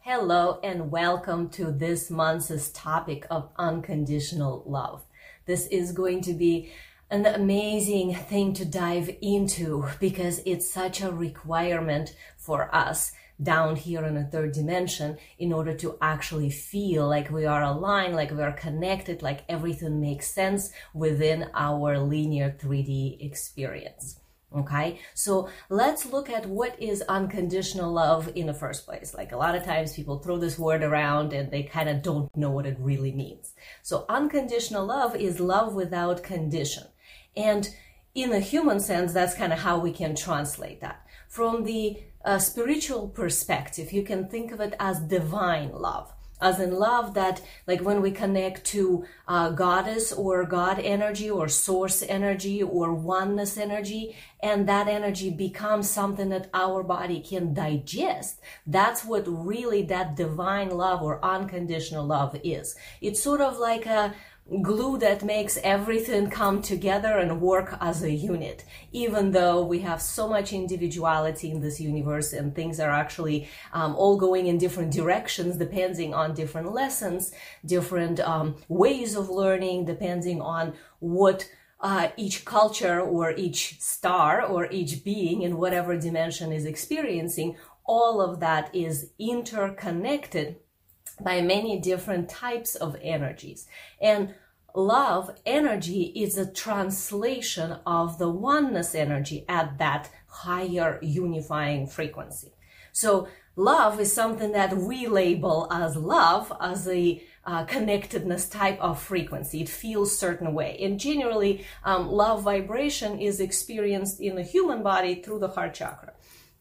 Hello and welcome to this month's topic of unconditional love. This is going to be an amazing thing to dive into because it's such a requirement for us down here in a third dimension in order to actually feel like we are aligned, like we are connected, like everything makes sense within our linear 3D experience. Okay, so let's look at what is unconditional love in the first place. Like a lot of times people throw this word around and they kind of don't know what it really means. So unconditional love is love without condition. And in a human sense, that's kind of how we can translate that. From the spiritual perspective, you can think of it as divine love. As in love that, like when we connect to goddess or God energy or source energy or oneness energy, and that energy becomes something that our body can digest, that's what really that divine love or unconditional love is. It's sort of like a glue that makes everything come together and work as a unit, even though we have so much individuality in this universe and things are actually all going in different directions depending on different lessons, different ways of learning, depending on what each culture or each star or each being in whatever dimension is experiencing. All of that is interconnected by many different types of energies. And love energy is a translation of the oneness energy at that higher unifying frequency. So love is something that we label as love, as a connectedness type of frequency. It feels certain way. And generally, love vibration is experienced in the human body through the heart chakra.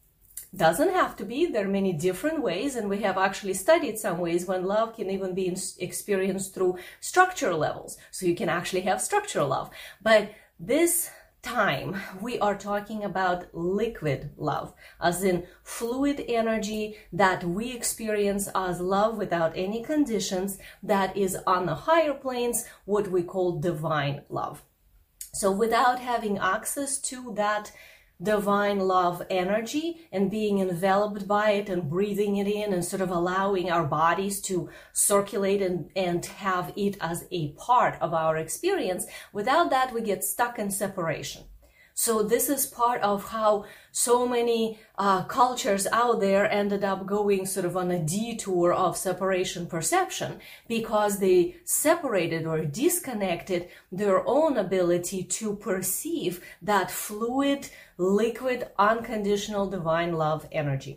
Doesn't have to be. There are many different ways, and we have actually studied some ways when love can even be experienced through structural levels. So you can actually have structural love. But this time we are talking about liquid love, as in fluid energy that we experience as love without any conditions, that is on the higher planes, what we call divine love. So without having access to that divine love energy and being enveloped by it and breathing it in and sort of allowing our bodies to circulate and have it as a part of our experience, without that we get stuck in separation. So this is part of how so many cultures out there ended up going sort of on a detour of separation perception, because they separated or disconnected their own ability to perceive that fluid, liquid, unconditional divine love energy.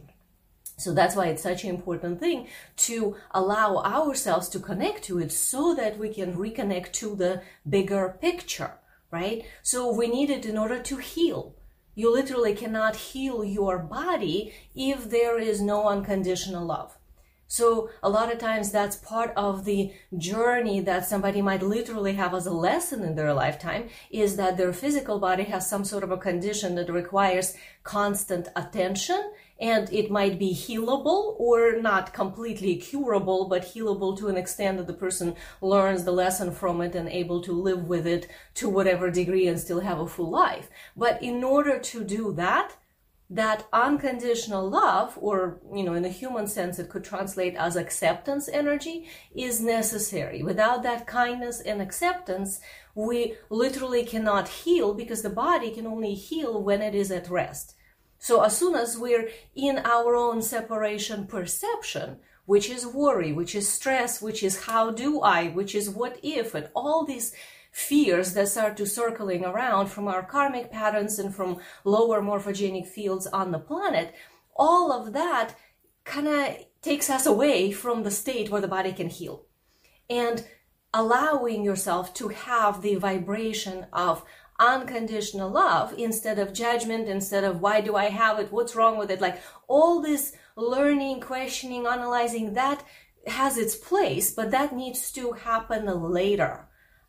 So that's why it's such an important thing to allow ourselves to connect to it so that we can reconnect to the bigger picture. Right? So we need it in order to heal. You literally cannot heal your body if there is no unconditional love. So a lot of times that's part of the journey that somebody might literally have as a lesson in their lifetime, is that their physical body has some sort of a condition that requires constant attention, and it might be healable or not completely curable, but healable to an extent that the person learns the lesson from it and able to live with it to whatever degree and still have a full life. But in order to do that, that unconditional love, or, in the human sense, it could translate as acceptance energy, is necessary. Without that kindness and acceptance, we literally cannot heal, because the body can only heal when it is at rest. So as soon as we're in our own separation perception, which is worry, which is stress, which is how do I, which is what if, and all these fears that start to circling around from our karmic patterns and from lower morphogenic fields on the planet, all of that kind of takes us away from the state where the body can heal. And allowing yourself to have the vibration of unconditional love instead of judgment, instead of why do I have it, what's wrong with it, like all this learning, questioning, analyzing, that has its place, but that needs to happen later,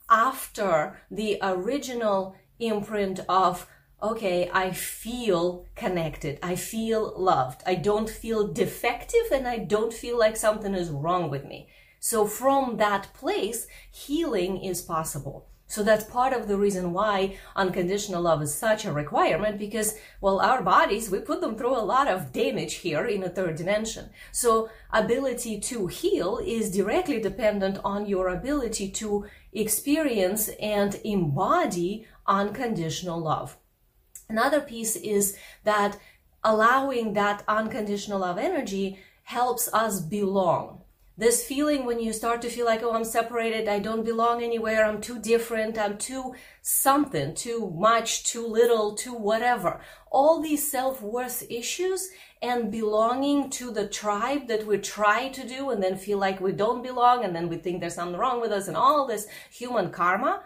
after the original imprint of, okay, I feel connected, I feel loved, I don't feel defective, and I don't feel like something is wrong with me. So from that place, healing is possible. So that's part of the reason why unconditional love is such a requirement, because, well, our bodies, we put them through a lot of damage here in a third dimension. So ability to heal is directly dependent on your ability to experience and embody unconditional love. Another piece is that allowing that unconditional love energy helps us belong. This feeling when you start to feel like, oh, I'm separated, I don't belong anywhere, I'm too different, I'm too something, too much, too little, too whatever. All these self-worth issues and belonging to the tribe that we try to do and then feel like we don't belong and then we think there's something wrong with us and all this human karma.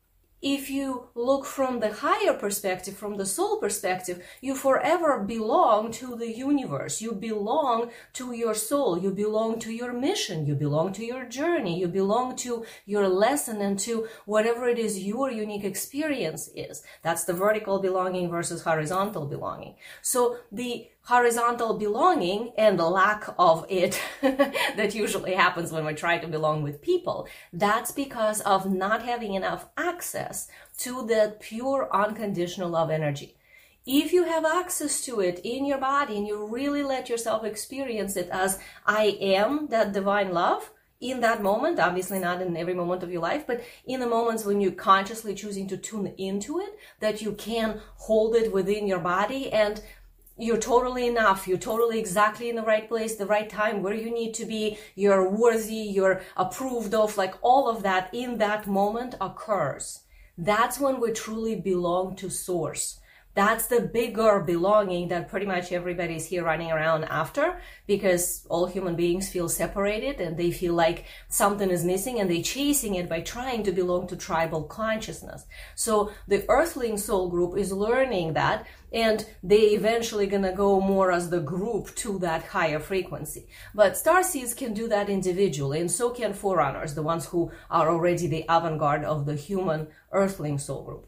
If you look from the higher perspective, from the soul perspective, you forever belong to the universe. You belong to your soul. You belong to your mission. You belong to your journey. You belong to your lesson and to whatever it is your unique experience is. That's the vertical belonging versus horizontal belonging. So the horizontal belonging and the lack of it that usually happens when we try to belong with people, that's because of not having enough access to that pure unconditional love energy. If you have access to it in your body and you really let yourself experience it as I am that divine love in that moment, obviously not in every moment of your life, but in the moments when you're consciously choosing to tune into it, that you can hold it within your body and you're totally enough. You're totally exactly in the right place, the right time, where you need to be. You're worthy, you're approved of, like all of that in that moment occurs. That's when we truly belong to Source. That's the bigger belonging that pretty much everybody's here running around after, because all human beings feel separated and they feel like something is missing and they're chasing it by trying to belong to tribal consciousness. So the Earthling Soul Group is learning that, and they eventually gonna go more as the group to that higher frequency. But starseeds can do that individually, and so can forerunners, the ones who are already the avant-garde of the human Earthling Soul Group.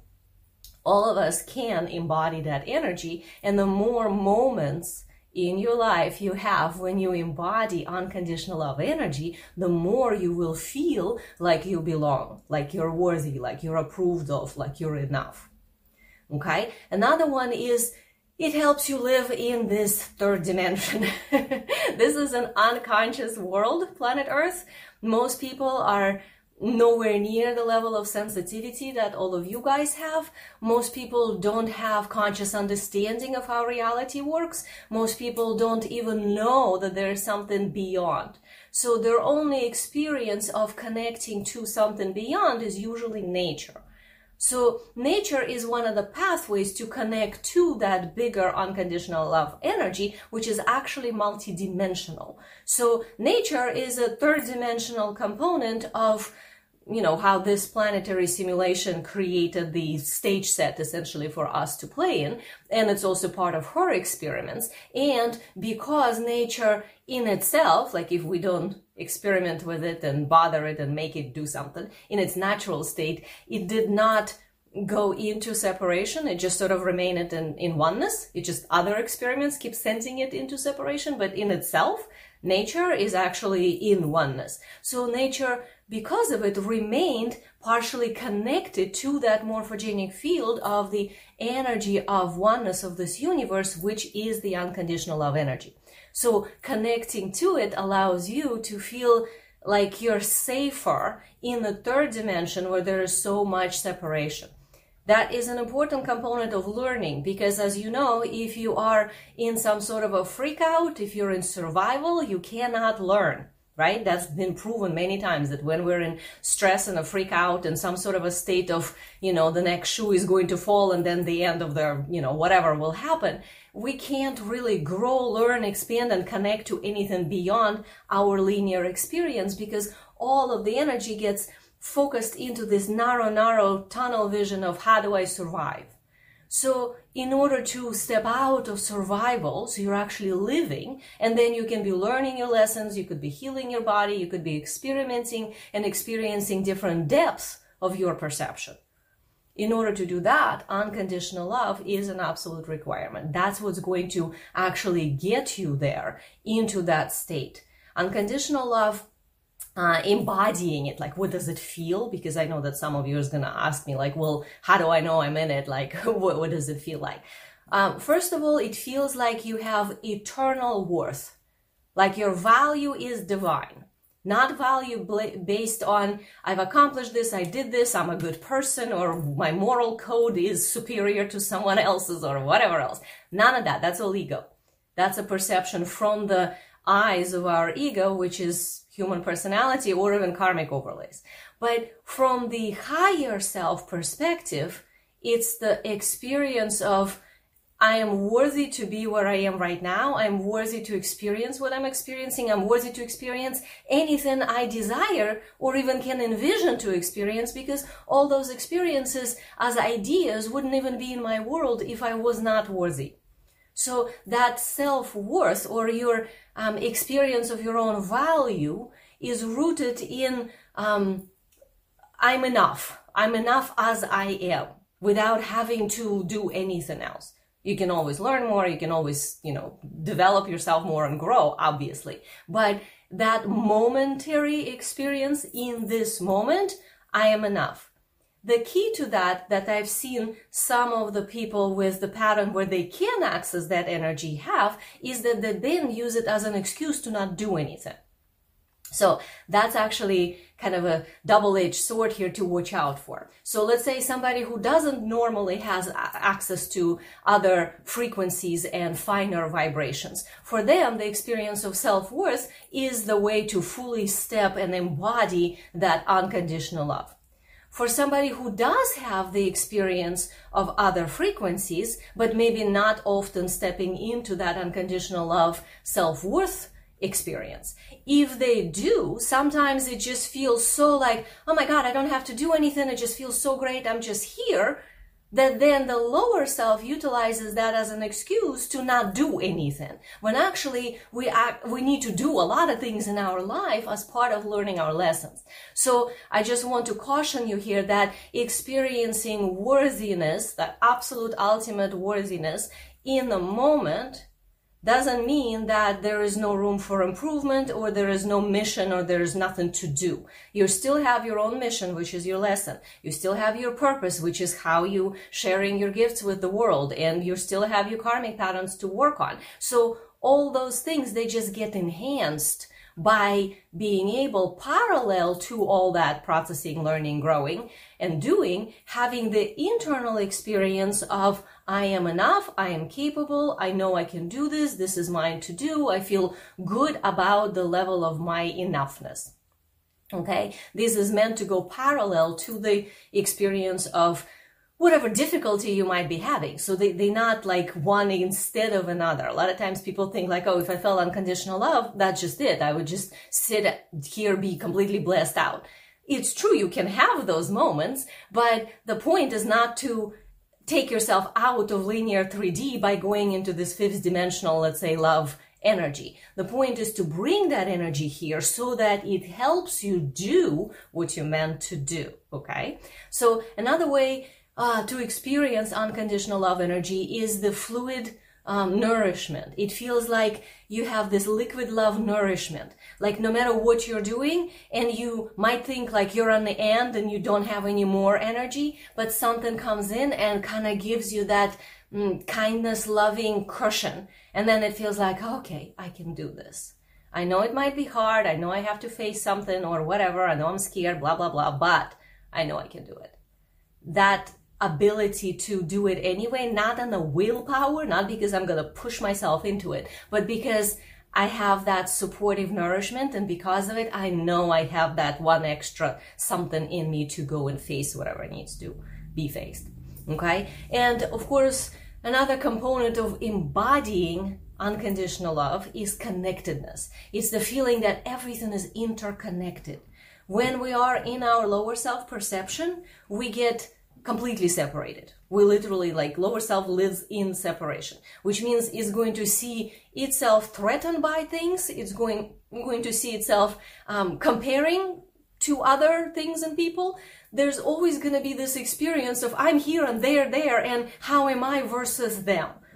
All of us can embody that energy, and the more moments in your life you have when you embody unconditional love energy, the more you will feel like you belong, like you're worthy, like you're approved of, like you're enough. Okay? Another one is it helps you live in this third dimension. This is an unconscious world, planet Earth. Most people are nowhere near the level of sensitivity that all of you guys have. Most people don't have conscious understanding of how reality works. Most people don't even know that there is something beyond. So their only experience of connecting to something beyond is usually nature. So nature is one of the pathways to connect to that bigger unconditional love energy, which is actually multidimensional. So nature is a third dimensional component of, you know, how this planetary simulation created the stage set essentially for us to play in. And it's also part of her experiments. And because nature in itself, like if we don't experiment with it and bother it and make it do something in its natural state, it did not go into separation. It just sort of remained in oneness. It just other experiments keep sending it into separation, but in itself, nature is actually in oneness. So nature, because of it, remained partially connected to that morphogenic field of the energy of oneness of this universe, which is the unconditional love energy. So connecting to it allows you to feel like you're safer in the third dimension where there is so much separation. That is an important component of learning, because as you know, if you are in some sort of a freak out, if you're in survival, you cannot learn, right? That's been proven many times that when we're in stress and a freak out and some sort of a state of, you know, the next shoe is going to fall and then the end of the, you know, whatever will happen, we can't really grow, learn, expand, and connect to anything beyond our linear experience, because all of the energy gets focused into this narrow tunnel vision of how do I survive. So in order to step out of survival, so you're actually living, and then you can be learning your lessons, you could be healing your body, you could be experimenting and experiencing different depths of your perception. In order to do that, unconditional love is an absolute requirement. That's what's going to actually get you there into that state. Unconditional love embodying it. Like, what does it feel? Because I know that some of you is going to ask me like, well, how do I know I'm in it? Like, what does it feel like? First of all, it feels like you have eternal worth. Like your value is divine, not value based on I've accomplished this, I did this, I'm a good person, or my moral code is superior to someone else's or whatever else. None of that. That's all ego. That's a perception from the eyes of our ego, which is human personality or even karmic overlays. But from the higher self perspective, it's the experience of I am worthy to be where I am right now. I'm worthy to experience what I'm experiencing. I'm worthy to experience anything I desire or even can envision to experience, because all those experiences as ideas wouldn't even be in my world if I was not worthy. So that self-worth or your experience of your own value is rooted in I'm enough. I'm enough as I am without having to do anything else. You can always learn more. You can always, develop yourself more and grow, obviously. But that momentary experience in this moment, I am enough. The key to that I've seen some of the people with the pattern where they can access that energy have, is that they then use it as an excuse to not do anything. So that's actually kind of a double-edged sword here to watch out for. So let's say somebody who doesn't normally has access to other frequencies and finer vibrations. For them, the experience of self-worth is the way to fully step and embody that unconditional love. For somebody who does have the experience of other frequencies, but maybe not often stepping into that unconditional love, self-worth experience. If they do, sometimes it just feels so like, oh my God, I don't have to do anything. It just feels so great. I'm just here. That then the lower self utilizes that as an excuse to not do anything. When actually we need to do a lot of things in our life as part of learning our lessons. So I just want to caution you here that experiencing worthiness, that absolute ultimate worthiness in the moment, doesn't mean that there is no room for improvement or there is no mission or there is nothing to do. You still have your own mission, which is your lesson. You still have your purpose, which is how you sharing your gifts with the world, and you still have your karmic patterns to work on. So all those things, they just get enhanced by being able, parallel to all that processing, learning, growing, and doing, having the internal experience of I am enough, I am capable, I know I can do this, this is mine to do, I feel good about the level of my enoughness. Okay, this is meant to go parallel to the experience of whatever difficulty you might be having. So they're not like one instead of another. A lot of times people think like, oh, if I felt unconditional love, that's just it. I would just sit here, be completely blessed out. It's true, you can have those moments, but the point is not to take yourself out of linear 3D by going into this fifth dimensional, let's say, love energy. The point is to bring that energy here so that it helps you do what you meant to do, okay? So another way to experience unconditional love energy is the fluid nourishment. It feels like you have this liquid love nourishment. Like no matter what you're doing, and you might think like you're on the end and you don't have any more energy, but something comes in and kind of gives you that kindness, loving cushion. And then it feels like, okay, I can do this. I know it might be hard. I know I have to face something or whatever. I know I'm scared, blah, blah, blah, but I know I can do it. That ability to do it anyway, not on the willpower, not because I'm going to push myself into it, but because I have that supportive nourishment, and because of it, I know I have that one extra something in me to go and face whatever needs to be faced. Okay? And of course, another component of embodying unconditional love is connectedness. It's the feeling that everything is interconnected. When we are in our lower self-perception, we get completely separated. We literally, like, lower self lives in separation, which means it's going to see itself threatened by things. It's going to see itself comparing to other things and people. There's always going to be this experience of I'm here and they're there, and how am I versus them?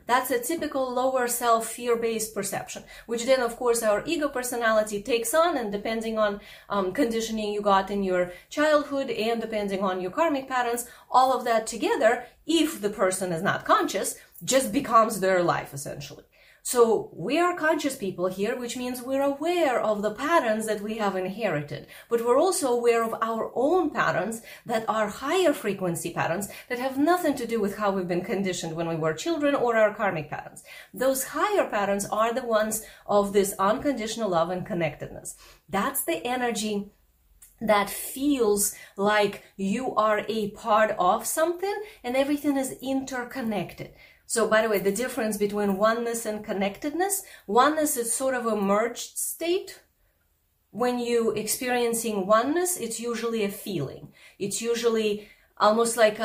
That's a typical lower self fear-based perception, which then of course our ego personality takes on, and depending on conditioning you got in your childhood and depending on your karmic patterns, all of that together, if the person is not conscious, just becomes their life essentially. So we are conscious people here, which means we're aware of the patterns that we have inherited, but we're also aware of our own patterns that are higher frequency patterns that have nothing to do with how we've been conditioned when we were children or our karmic patterns. Those higher patterns are the ones of this unconditional love and connectedness. That's the energy that feels like you are a part of something and everything is interconnected. So, by the way, the difference between oneness and connectedness, oneness is sort of a merged state. When you're experiencing oneness, it's usually a feeling. It's usually almost like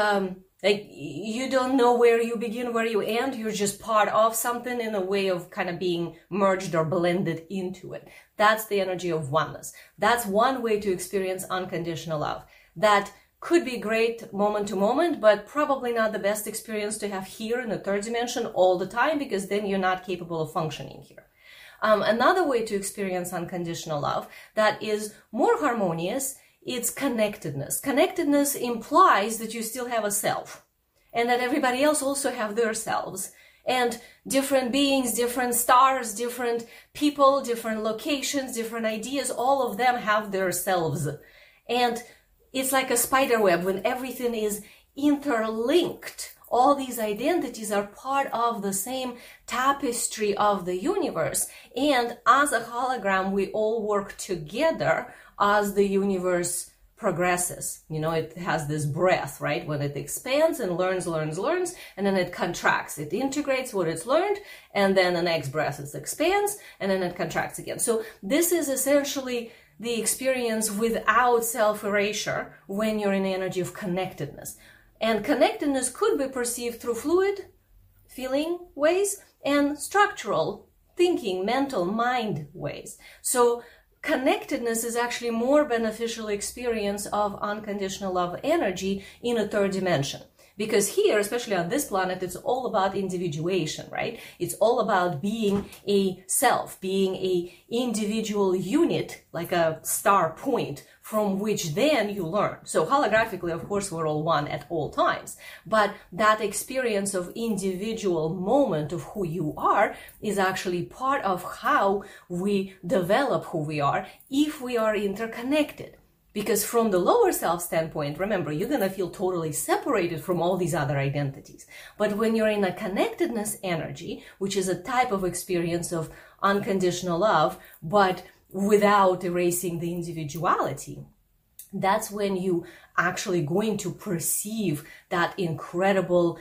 you don't know where you begin, where you end. You're just part of something in a way of kind of being merged or blended into it. That's the energy of oneness. That's one way to experience unconditional love. That could be great moment to moment, but probably not the best experience to have here in the third dimension all the time, because then you're not capable of functioning here. Another way to experience unconditional love that is more harmonious, it's connectedness. Connectedness implies that you still have a self and that everybody else also have their selves. And different beings, different stars, different people, different locations, different ideas, all of them have their selves. And it's like a spider web when everything is interlinked. All these identities are part of the same tapestry of the universe. And as a hologram, we all work together as the universe progresses. You know, it has this breath, right? When it expands and learns, and then it contracts. It integrates what it's learned, and then the next breath it expands, and then it contracts again. So this is essentially the experience without self-erasure when you're in the energy of connectedness. And connectedness could be perceived through fluid, feeling ways and structural, thinking, mental, mind ways. So connectedness is actually more beneficial experience of unconditional love energy in a third dimension. Because here, especially on this planet, it's all about individuation, right? It's all about being a self, being a individual unit, like a star point from which then you learn. So holographically, of course, we're all one at all times. But that experience of individual moment of who you are is actually part of how we develop who we are if we are interconnected. Because from the lower self standpoint, remember, you're going to feel totally separated from all these other identities. But when you're in a connectedness energy, which is a type of experience of unconditional love, but without erasing the individuality, that's when you actually going to perceive that incredible,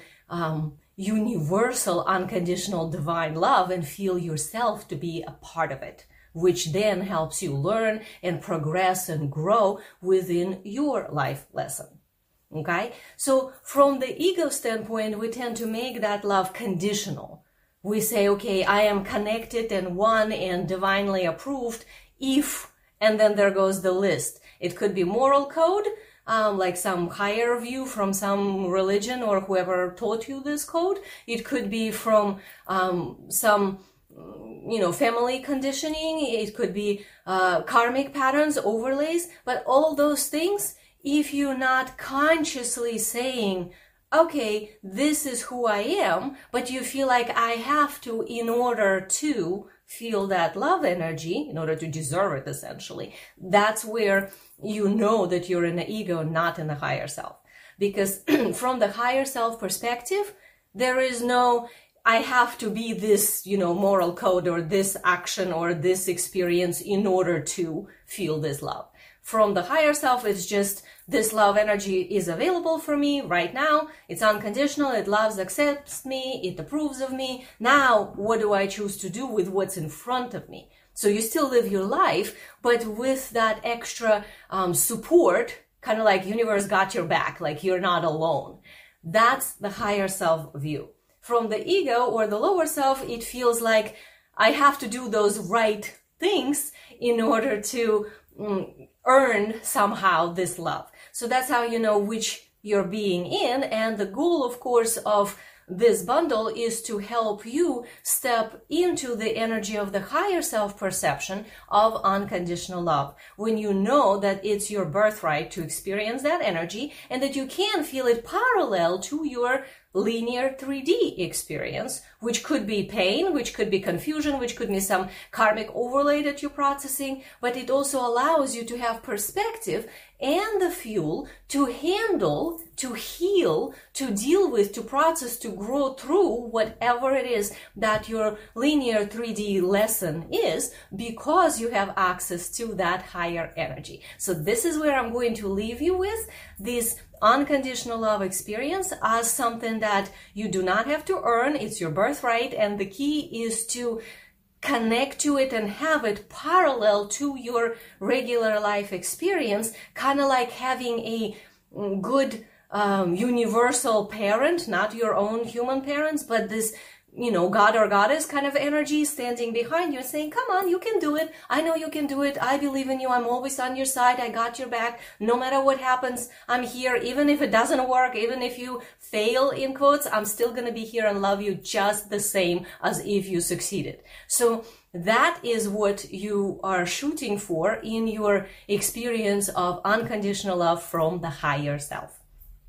universal, unconditional divine love and feel yourself to be a part of it, which then helps you learn and progress and grow within your life lesson. Okay? So from the ego standpoint, we tend to make that love conditional. We say, okay, I am connected and one and divinely approved if, and then there goes the list. It could be moral code, like some higher view from some religion or whoever taught you this code. It could be from some family conditioning. It could be karmic patterns, overlays. But all those things, if you're not consciously saying, okay, this is who I am, but you feel like I have to in order to feel that love energy, in order to deserve it, essentially, that's where you know that you're in the ego, not in the higher self. Because from the higher self perspective, there is no, I have to be this, moral code or this action or this experience in order to feel this love. From the higher self, it's just this love energy is available for me right now. It's unconditional. It loves, accepts me. It approves of me. Now, what do I choose to do with what's in front of me? So you still live your life, but with that extra support, kind of like universe got your back, like you're not alone. That's the higher self view. From the ego or the lower self, it feels like I have to do those right things in order to earn somehow this love. So that's how you know which you're being in. And the goal, of course, of this bundle is to help you step into the energy of the higher self perception of unconditional love. When you know that it's your birthright to experience that energy and that you can feel it parallel to your linear 3D experience, which could be pain, which could be confusion, which could be some karmic overlay that you're processing, but it also allows you to have perspective and the fuel to handle, to heal, to deal with, to process, to grow through whatever it is that your linear 3D lesson is, because you have access to that higher energy. So this is where I'm going to leave you with this unconditional love experience as something that you do not have to earn. It's your birthright, and the key is to connect to it and have it parallel to your regular life experience, kind of like having a good universal parent, not your own human parents, but this, you know, God or goddess kind of energy standing behind you saying, come on, you can do it. I know you can do it. I believe in you. I'm always on your side. I got your back. No matter what happens, I'm here. Even if it doesn't work, even if you fail in quotes, I'm still going to be here and love you just the same as if you succeeded. So that is what you are shooting for in your experience of unconditional love from the higher self.